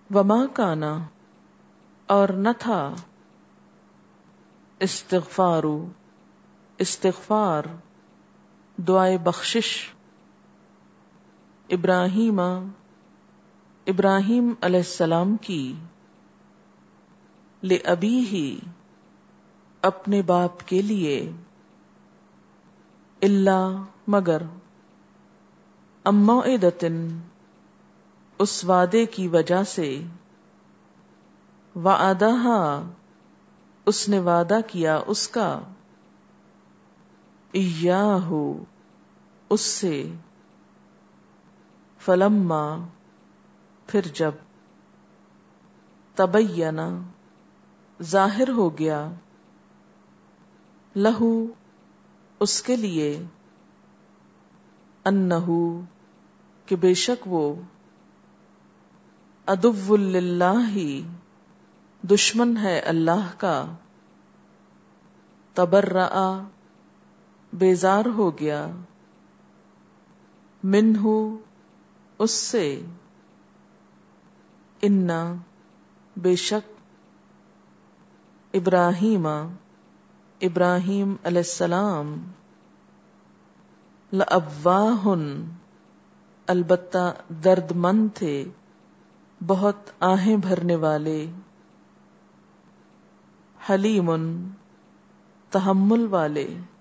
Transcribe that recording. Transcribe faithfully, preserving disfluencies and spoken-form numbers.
وما کانا اور نہ تھا استغفار استغفار دعائے بخشش ابراہیم ابراہیم علیہ السلام کی لأبیہ اپنے باپ کے لیے الا مگر ام موعدۃ اس وعدے کی وجہ سے وعدہا اس نے وعدہ کیا اس کا ایاہ اس سے فلما پھر جب تبینہ ظاہر ہو گیا لہو اس کے لیے انہو کہ بے شک وہ عدو للہ دشمن ہے اللہ کا تبرأ بیزار ہو گیا منہ اس سے انا بے شک ابراہیم ابراہیم علیہ السلام لأواہ البتہ درد مند تھے بہت آہیں بھرنے والے حلیم تحمل والے